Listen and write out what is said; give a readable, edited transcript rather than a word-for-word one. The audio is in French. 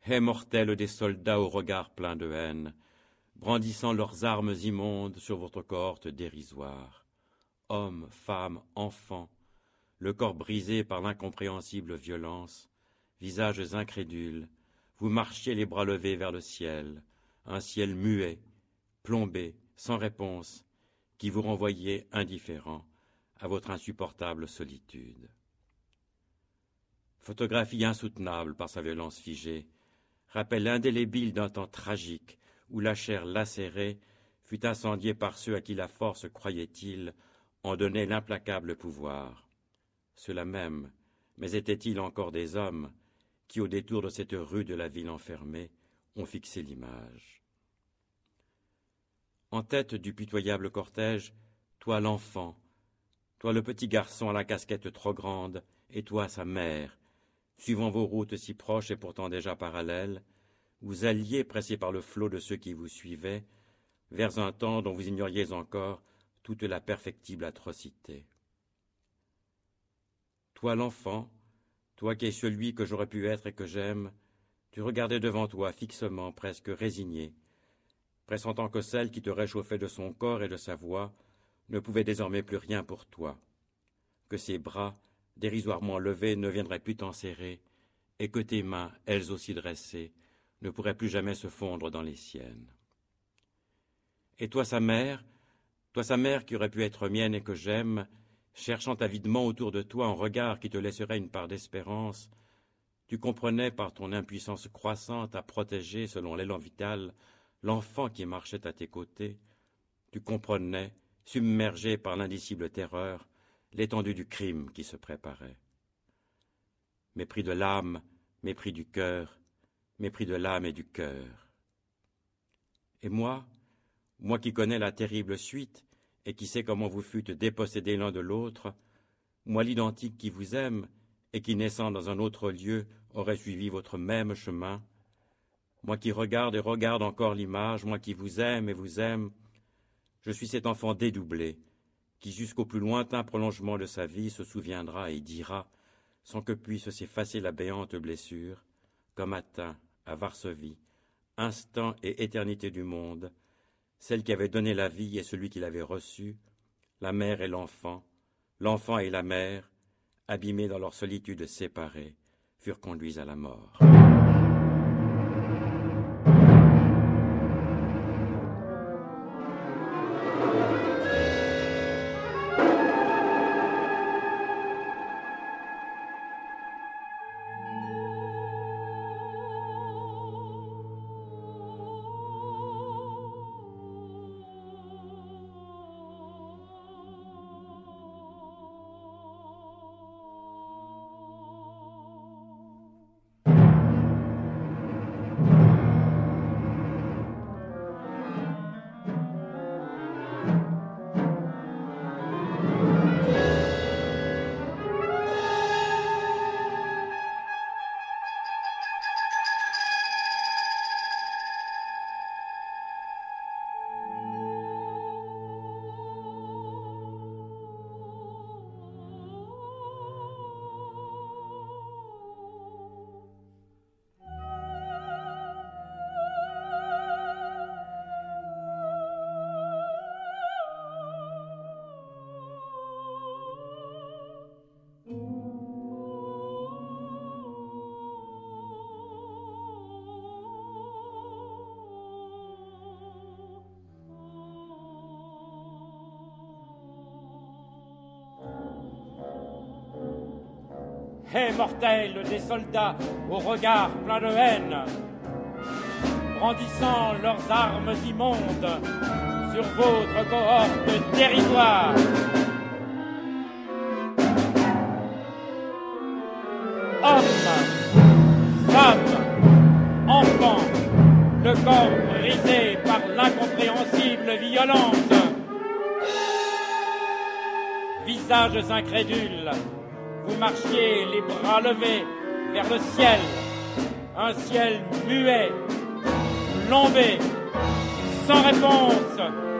Haies mortelles des soldats au regard plein de haine, brandissant leurs armes immondes sur votre cohorte dérisoire. Hommes, femmes, enfants, le corps brisé par l'incompréhensible violence, visages incrédules, vous marchiez les bras levés vers le ciel, un ciel muet, plombé, sans réponse, qui vous renvoyait indifférent à votre insupportable solitude. Photographie insoutenable par sa violence figée, rappel indélébile d'un temps tragique où la chair lacérée fut incendiée par ceux à qui la force, croyait-il, en donnait l'implacable pouvoir. Ceux-là même, mais étaient-ils encore des hommes qui, au détour de cette rue de la ville enfermée, ont fixé l'image? En tête du pitoyable cortège, toi l'enfant, toi le petit garçon à la casquette trop grande, et toi sa mère, suivant vos routes si proches et pourtant déjà parallèles, vous alliez, pressés par le flot de ceux qui vous suivaient, vers un temps dont vous ignoriez encore toute la perfectible atrocité. Toi l'enfant, toi qui es celui que j'aurais pu être et que j'aime, tu regardais devant toi fixement, presque résigné, pressentant que celle qui te réchauffait de son corps et de sa voix ne pouvait désormais plus rien pour toi, que ses bras, dérisoirement levés, ne viendraient plus t'enserrer, et que tes mains, elles aussi dressées, ne pourraient plus jamais se fondre dans les siennes. Et toi sa mère qui aurait pu être mienne et que j'aime, cherchant avidement autour de toi un regard qui te laisserait une part d'espérance, tu comprenais par ton impuissance croissante à protéger, selon l'élan vital, l'enfant qui marchait à tes côtés, tu comprenais, submergé par l'indicible terreur, l'étendue du crime qui se préparait. Mépris de l'âme, mépris du cœur, mépris de l'âme et du cœur. Et moi qui connais la terrible suite et qui sais comment vous fûtes dépossédés l'un de l'autre, moi l'identique qui vous aime et qui, naissant dans un autre lieu, aurait suivi votre même chemin, moi qui regarde et regarde encore l'image, moi qui vous aime et vous aime, je suis cet enfant dédoublé, qui jusqu'au plus lointain prolongement de sa vie se souviendra et dira, sans que puisse s'effacer la béante blessure, comme atteint à Varsovie, instant et éternité du monde, celle qui avait donné la vie et celui qui l'avait reçue, la mère et l'enfant et la mère, abîmés dans leur solitude séparée, furent conduits à la mort. Haies mortelles des soldats au regard plein de haine, brandissant leurs armes immondes sur votre cohorte dérisoire. Hommes, femmes, enfants, le corps brisé par l'incompréhensible violence, visages incrédules, vous marchiez les bras levés vers le ciel, un ciel muet, plombé, sans réponse,